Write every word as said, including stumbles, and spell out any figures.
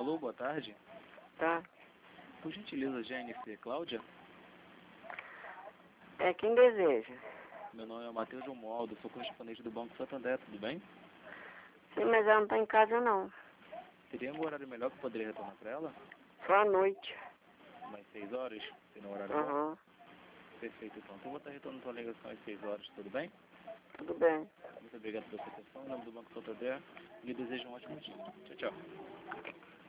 Alô, boa tarde. Tá. Por gentileza, Jennifer Cláudia? É quem deseja. Meu nome é Matheus Romualdo, sou correspondente do Banco Santander, tudo bem? Sim, mas ela não tá em casa não. Teria um horário melhor que eu poderia retornar para ela? Só à noite. Umas seis horas? Tem um horário bom? Aham. Perfeito, então. Então eu vou estar retornando sua ligação às seis horas, tudo bem? Tudo bem. Muito obrigado pela sua atenção. Em nome do Banco Santander, lhe desejo um ótimo dia. Tchau, tchau.